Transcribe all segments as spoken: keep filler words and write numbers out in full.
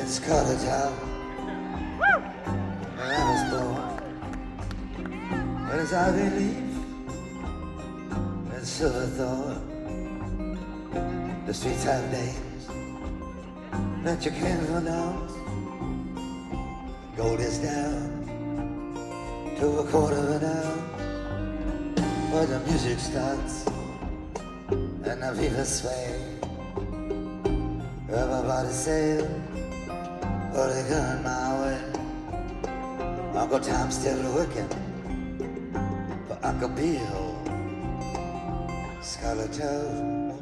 It's Scarlet Town, where I was born. But as I believe in Silverthorne, the streets have names that you can't pronounce. Gold is down to a quarter of an ounce, but the music starts and the fever sway. Everybody say, "Oh, they going my way." Uncle Tom's still working for Uncle Bill. Scarlet Town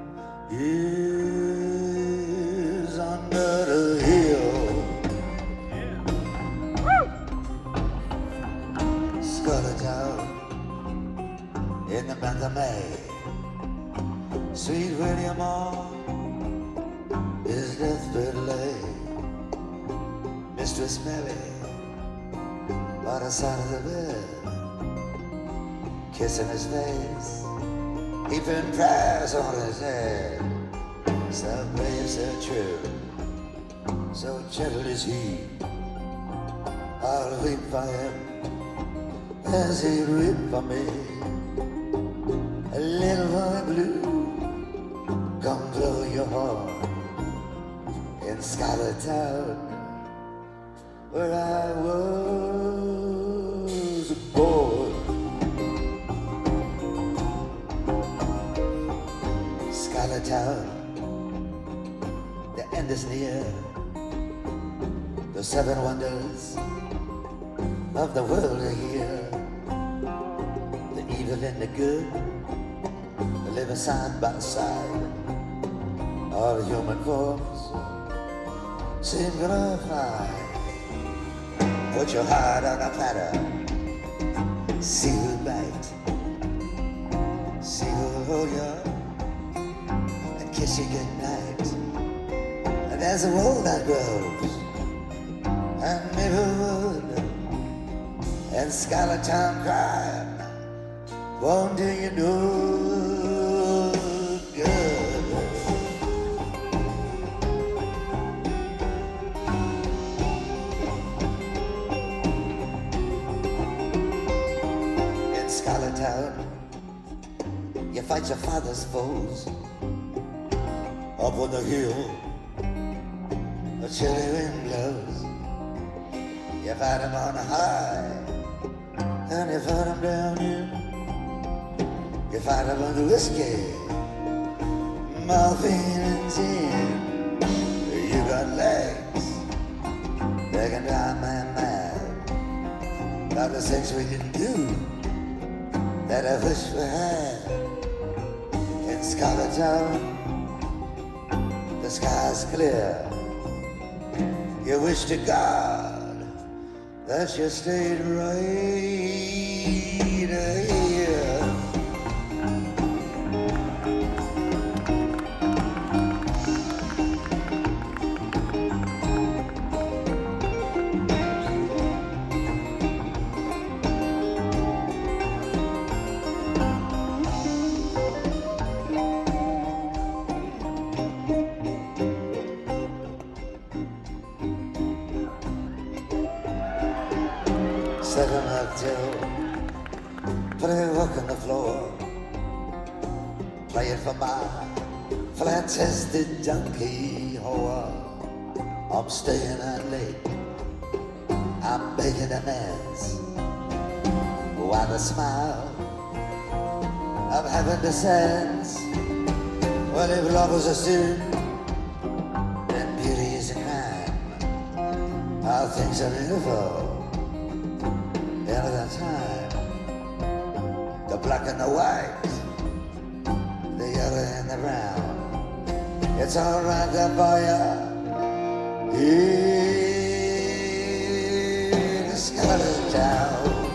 is under the hill. Scarlet Town in the month of May. Sweet William Moore is deathbed lay. Mistress Mary by the side of the bed, kissing his face, heaping prayers on his head. So brave, so true, so gentle is he. I'll weep for him as he weep for me. A little boy blue, come blow your horn in Scarlet Town, where I was born. Scarlet Town, the end is near. The seven wonders of the world are here. The evil and the good living side by side. All human forms seem glorified. Put your heart on a platter, see who'll bite, see who'll hold you and kiss you goodnight. And there's a road that grows and Maplewood and Scarlet Town crime won't do you no good. Scarlet Town, you fight your father's foes up on the hill. A chilly wind blows. You fight them on the high, and you fight them down in. You fight them on the whiskey, morphine and gin. You got legs, they can drive man mad. Lot of things we didn't do that I wish we had. In Scarlet Town, the sky's clear. You wish to God that you stayed right here. Set him up till put a hook on the floor, play it for my flat-chested junkie whore. I'm staying out late, I'm making amends. Why the smile of heaven descends? Well, if love is a sin, then beauty is a crime. How things are beautiful end of the time. The black and the white, the yellow and the brown. It's all right there for you in Scarlet Town.